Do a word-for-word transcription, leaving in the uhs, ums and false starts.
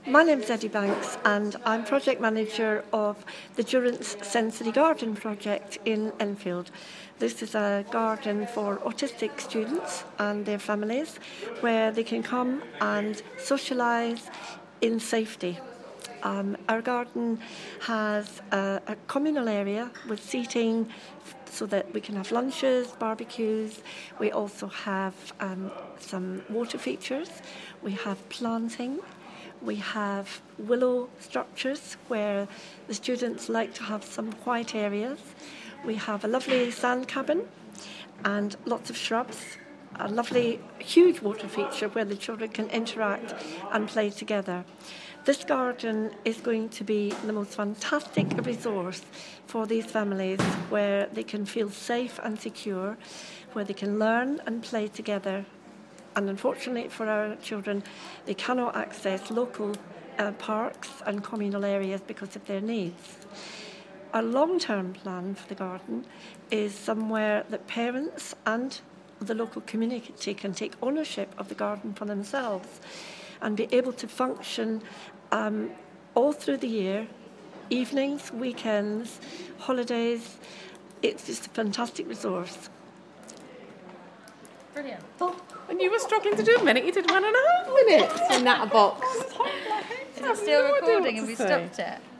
My name's Eddie Banks and I'm project manager of the Durrance Sensory Garden project in Enfield. This is a garden for autistic students and their families where they can come and socialise in safety. Um, our garden has a, a communal area with seating so that we can have lunches, barbecues. We also have um, some water features. We have planting. We have willow structures where the students like to have some quiet areas. We have a lovely sand cabin and lots of shrubs. A lovely, huge water feature where the children can interact and play together. This garden is going to be the most fantastic resource for these families where they can feel safe and secure, where they can learn and play together. And unfortunately for our children, they cannot access local uh, parks and communal areas because of their needs. Our long-term plan for the garden is somewhere that parents and the local community can take ownership of the garden for themselves and be able to function um, all through the year, evenings, weekends, holidays. It's just a fantastic resource. Brilliant. Oh, and you were struggling to do a minute. You did one and a half minutes in that box. Is it still recording and we stopped it?